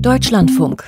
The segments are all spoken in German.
Deutschlandfunk.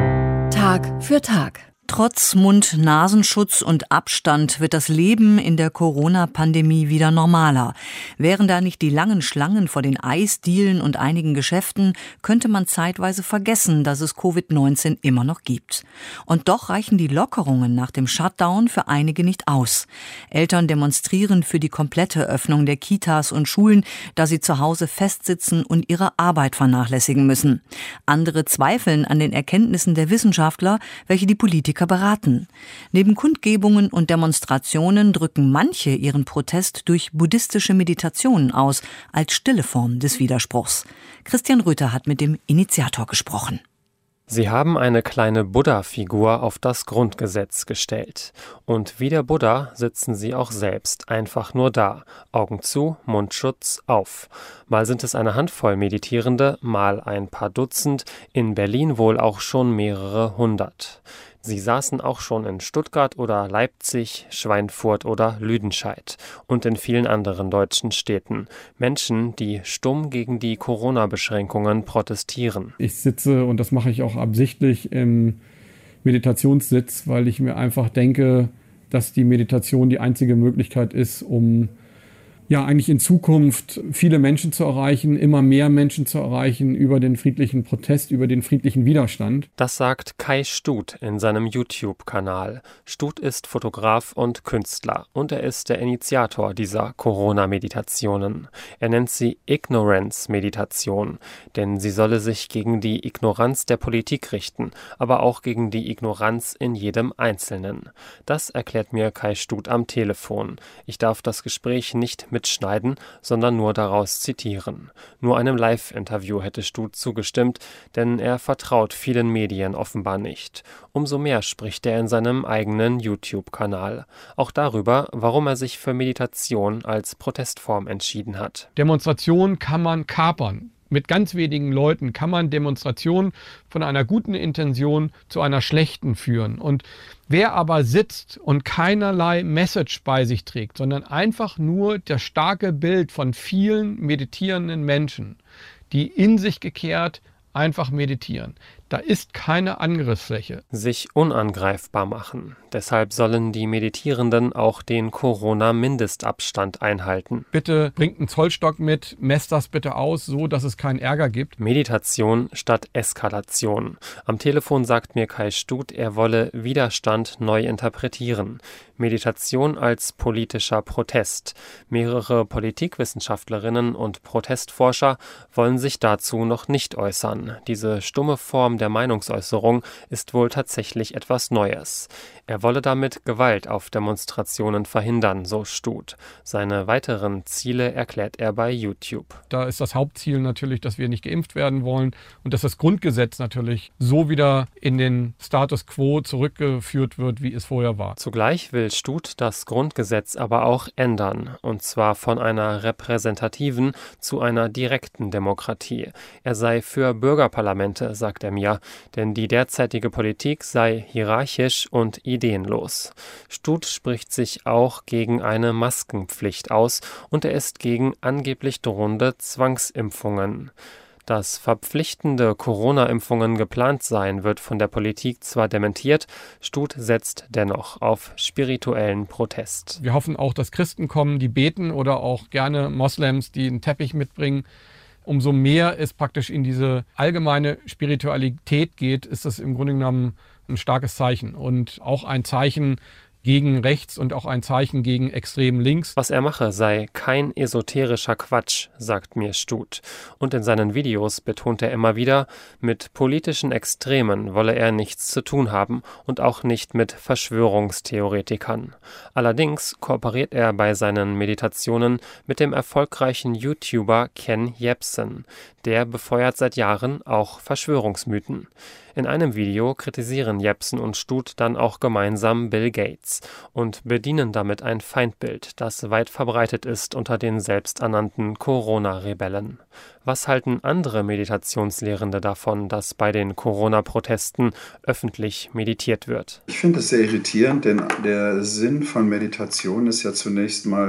Tag für Tag. Trotz Mund-Nasenschutz und Abstand wird das Leben in der Corona-Pandemie wieder normaler. Wären da nicht die langen Schlangen vor den Eisdielen und einigen Geschäften, könnte man zeitweise vergessen, dass es Covid-19 immer noch gibt. Und doch reichen die Lockerungen nach dem Shutdown für einige nicht aus. Eltern demonstrieren für die komplette Öffnung der Kitas und Schulen, da sie zu Hause festsitzen und ihre Arbeit vernachlässigen müssen. Andere zweifeln an den Erkenntnissen der Wissenschaftler, welche die Politiker beraten. Neben Kundgebungen und Demonstrationen drücken manche ihren Protest durch buddhistische Meditationen aus, als stille Form des Widerspruchs. Christian Rüther hat mit dem Initiator gesprochen. Sie haben eine kleine Buddha-Figur auf das Grundgesetz gestellt. Und wie der Buddha sitzen sie auch selbst einfach nur da. Augen zu, Mundschutz auf. Mal sind es eine Handvoll Meditierende, mal ein paar Dutzend, in Berlin wohl auch schon mehrere hundert. Sie saßen auch schon in Stuttgart oder Leipzig, Schweinfurt oder Lüdenscheid und in vielen anderen deutschen Städten. Menschen, die stumm gegen die Corona-Beschränkungen protestieren. Ich sitze, und das mache ich auch absichtlich, im Meditationssitz, weil ich mir einfach denke, dass die Meditation die einzige Möglichkeit ist, um eigentlich in Zukunft viele Menschen zu erreichen, immer mehr Menschen zu erreichen über den friedlichen Protest, über den friedlichen Widerstand. Das sagt Kai Stut in seinem YouTube-Kanal. Stut ist Fotograf und Künstler und er ist der Initiator dieser Corona-Meditationen. Er nennt sie Ignorance-Meditation, denn sie solle sich gegen die Ignoranz der Politik richten, aber auch gegen die Ignoranz in jedem Einzelnen. Das erklärt mir Kai Stut am Telefon. Ich darf das Gespräch nicht mitschneiden, sondern nur daraus zitieren. Nur einem Live-Interview hätte Stut zugestimmt, denn er vertraut vielen Medien offenbar nicht. Umso mehr spricht er in seinem eigenen YouTube-Kanal. Auch darüber, warum er sich für Meditation als Protestform entschieden hat. Demonstrationen kann man kapern. Mit ganz wenigen Leuten kann man Demonstrationen von einer guten Intention zu einer schlechten führen. Und wer aber sitzt und keinerlei Message bei sich trägt, sondern einfach nur das starke Bild von vielen meditierenden Menschen, die in sich gekehrt einfach meditieren, da ist keine Angriffsfläche. Sich unangreifbar machen. Deshalb sollen die Meditierenden auch den Corona-Mindestabstand einhalten. Bitte bringt einen Zollstock mit, messt das bitte aus, so dass es keinen Ärger gibt. Meditation statt Eskalation. Am Telefon sagt mir Kai Stut, er wolle Widerstand neu interpretieren. Meditation als politischer Protest. Mehrere Politikwissenschaftlerinnen und Protestforscher wollen sich dazu noch nicht äußern. Diese stumme Form der Meinungsäußerung ist wohl tatsächlich etwas Neues. Er wolle damit Gewalt auf Demonstrationen verhindern, so Stut. Seine weiteren Ziele erklärt er bei YouTube. Da ist das Hauptziel natürlich, dass wir nicht geimpft werden wollen und dass das Grundgesetz natürlich so wieder in den Status quo zurückgeführt wird, wie es vorher war. Zugleich will Stut das Grundgesetz aber auch ändern, und zwar von einer repräsentativen zu einer direkten Demokratie. Er sei für Bürgerparlamente, sagt er mir, denn die derzeitige Politik sei hierarchisch und ideenlos. Stut spricht sich auch gegen eine Maskenpflicht aus und er ist gegen angeblich drohende Zwangsimpfungen. Dass verpflichtende Corona-Impfungen geplant seien, wird von der Politik zwar dementiert, Stut setzt dennoch auf spirituellen Protest. Wir hoffen auch, dass Christen kommen, die beten oder auch gerne Moslems, die einen Teppich mitbringen. Umso mehr es praktisch in diese allgemeine Spiritualität geht, ist das im Grunde genommen ein starkes Zeichen und auch ein Zeichen gegen rechts und auch ein Zeichen gegen extrem links. Was er mache, sei kein esoterischer Quatsch, sagt mir Stut. Und in seinen Videos betont er immer wieder, mit politischen Extremen wolle er nichts zu tun haben und auch nicht mit Verschwörungstheoretikern. Allerdings kooperiert er bei seinen Meditationen mit dem erfolgreichen YouTuber Ken Jebsen. Der befeuert seit Jahren auch Verschwörungsmythen. In einem Video kritisieren Jebsen und Stut dann auch gemeinsam Bill Gates und bedienen damit ein Feindbild, das weit verbreitet ist unter den selbsternannten Corona-Rebellen. Was halten andere Meditationslehrende davon, dass bei den Corona-Protesten öffentlich meditiert wird? Ich finde es sehr irritierend, denn der Sinn von Meditation ist ja zunächst mal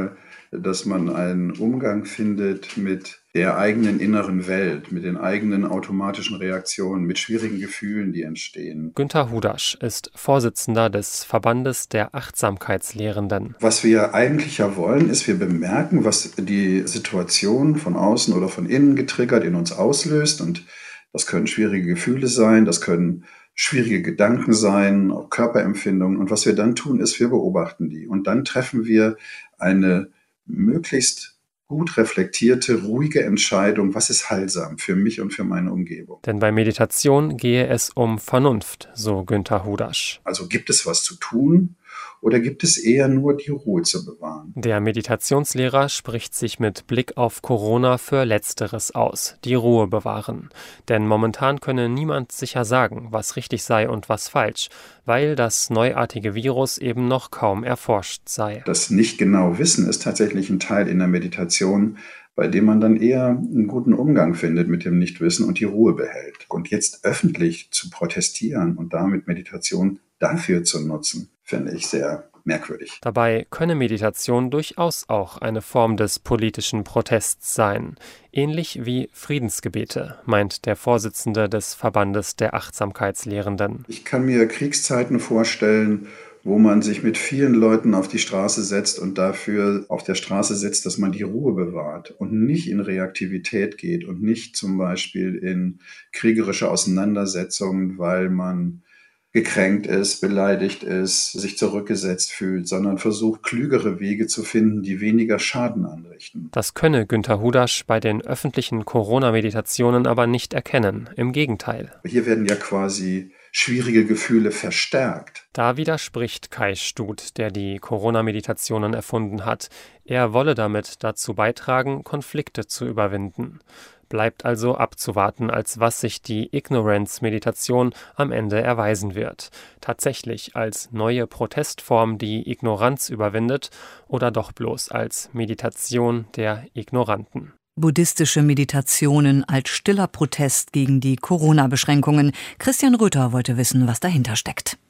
dass man einen Umgang findet mit der eigenen inneren Welt, mit den eigenen automatischen Reaktionen, mit schwierigen Gefühlen, die entstehen. Günter Hudasch ist Vorsitzender des Verbandes der Achtsamkeitslehrenden. Was wir eigentlich ja wollen, ist, wir bemerken, was die Situation von außen oder von innen getriggert in uns auslöst. Und das können schwierige Gefühle sein, das können schwierige Gedanken sein, auch Körperempfindungen. Und was wir dann tun, ist, wir beobachten die. Und dann treffen wir eine möglichst gut reflektierte, ruhige Entscheidung, was ist heilsam für mich und für meine Umgebung. Denn bei Meditation gehe es um Vernunft, so Günter Hudasch. Also gibt es was zu tun oder gibt es eher nur die Ruhe zu bewahren? Der Meditationslehrer spricht sich mit Blick auf Corona für Letzteres aus, die Ruhe bewahren. Denn momentan könne niemand sicher sagen, was richtig sei und was falsch, weil das neuartige Virus eben noch kaum erforscht sei. Das nicht genau Wissen ist tatsächlich ein Teil in der Meditation, bei dem man dann eher einen guten Umgang findet mit dem Nichtwissen und die Ruhe behält. Und jetzt öffentlich zu protestieren und damit Meditation dafür zu nutzen, finde ich sehr merkwürdig. Dabei könne Meditation durchaus auch eine Form des politischen Protests sein, ähnlich wie Friedensgebete, meint der Vorsitzende des Verbandes der Achtsamkeitslehrenden. Ich kann mir Kriegszeiten vorstellen, wo man sich mit vielen Leuten auf die Straße setzt und dafür auf der Straße sitzt, dass man die Ruhe bewahrt und nicht in Reaktivität geht und nicht zum Beispiel in kriegerische Auseinandersetzungen, weil man gekränkt ist, beleidigt ist, sich zurückgesetzt fühlt, sondern versucht, klügere Wege zu finden, die weniger Schaden anrichten. Das könne Günter Hudasch bei den öffentlichen Corona-Meditationen aber nicht erkennen. Im Gegenteil. Hier werden ja quasi schwierige Gefühle verstärkt. Da widerspricht Kai Stut, der die Corona-Meditationen erfunden hat. Er wolle damit dazu beitragen, Konflikte zu überwinden. Bleibt also abzuwarten, als was sich die Ignorance-Meditation am Ende erweisen wird. Tatsächlich als neue Protestform, die Ignoranz überwindet, oder doch bloß als Meditation der Ignoranten. Buddhistische Meditationen als stiller Protest gegen die Corona-Beschränkungen. Christian Röther wollte wissen, was dahinter steckt.